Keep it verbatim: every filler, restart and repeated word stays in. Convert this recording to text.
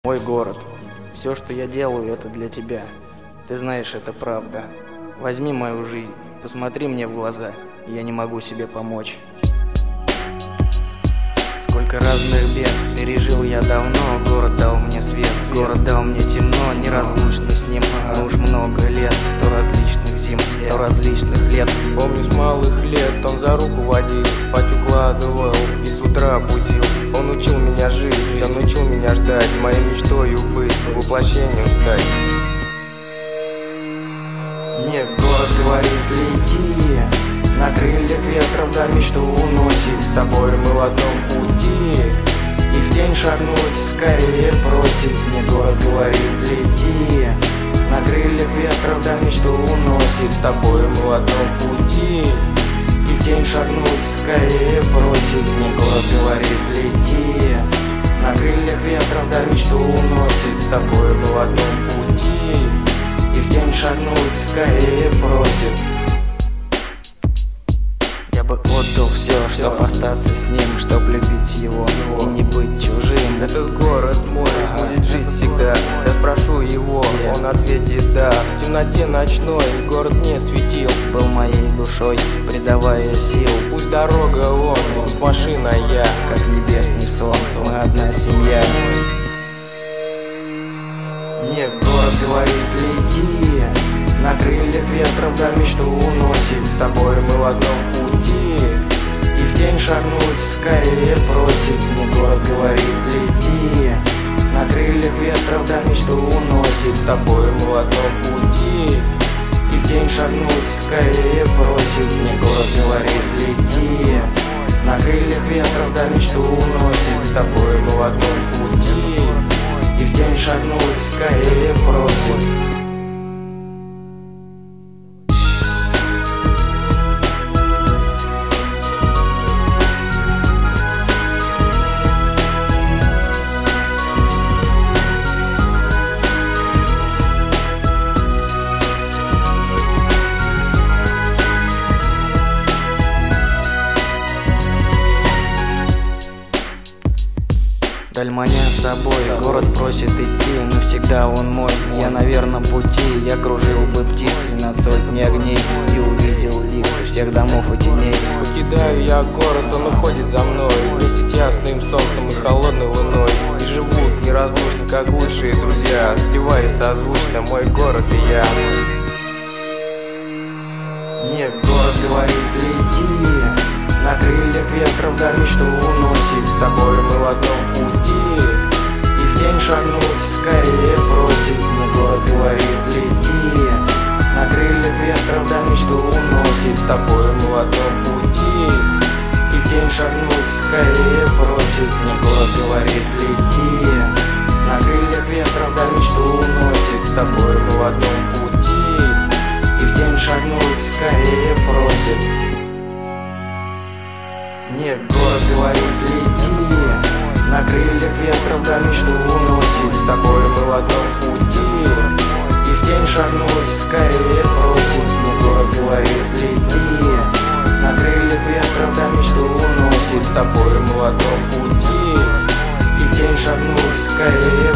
Мой город. Все, что я делаю, это для тебя. Ты знаешь, это правда. Возьми мою жизнь, посмотри мне в глаза, я не могу себе помочь. Сколько разных бед пережил я давно. Город дал мне свет, город дал мне темно. Неразлучно с ним, но уж много лет. Сто различных зим, сто различных лет. Помню, с малых лет он за руку водил, спать укладывал и с утра будил. Он учил меня жить, он учил меня ждать, моей мечтой быть, воплощением стать. Мне город говорит: лети, на крыльях ветра вдаль мечту уносит. С тобой мы в одном пути, и в тень шагнуть скорее просит. Мне город говорит: лети, на крыльях ветра вдаль мечту уносит. С тобой мы в одном пути, и в тень шагнуть скорее просит. Мне город говорит: лети, на крыльях ветра вдаль мечту уносит. С тобой мы в одном пути, и в тень шагнуть скорее просит. Я бы отдал все, чтоб остаться с ним, чтоб любить его и не быть чужим. Этот город мой будет жить всегда. Я спрошу его, он ответит да. В темноте ночной город мне светил, был моей душой, придавая сил. Пусть дорога вон, пусть машина я, как небесный сон, мы одна семья. Мне город говорит: лети, на крыльях ветра вдаль мечту уносит. С тобой мы в одном пути, и в тень шагнуть скорее просит. Мне город говорит: лети, на крыльях ветра вдаль мечту уносит. С тобой мы в одном пути, и в тень шагнуть скорее просит. Мне город говорит: лети, на крыльях ветра вдаль мечту уносит. С тобой мы в одном пути, и в тень шагнуть скорее просит. Даль маня с собой, город просит идти, но всегда он мой. Я на верном пути, я кружил бы птицей над сотней огней и увидел лица всех домов и теней. Покидаю я город, он уходит за мной, вместе с ясным солнцем и холодной луной. И живут неразлучно, как лучшие друзья, сливаясь созвучно мой город и я. Мне город говорит: лети, на крыльях ветра вдаль мечту уносит. С тобой мы в одном пути, и в тень шагнуть скорее просит. Мне город говорит: лети, на крыльях ветра вдаль мечту уносит. С тобой мы в одном пути, и в тень шагнуть скорее просит. Мне город говорит: лети, на крыльях ветра вдаль мечту уносит. С тобой мы в одном пути, и в тень шагнуть скорее просит. Мне город говорит: лети, на крыльях ветра вдаль мечту уносит. С тобой мы в одном пути, и в тень шагнуть скорее просит. Мне город говорит: лети, на крыльях ветра вдаль мечту уносит. С тобой мы в одном пути, и в тень шагнуть скорее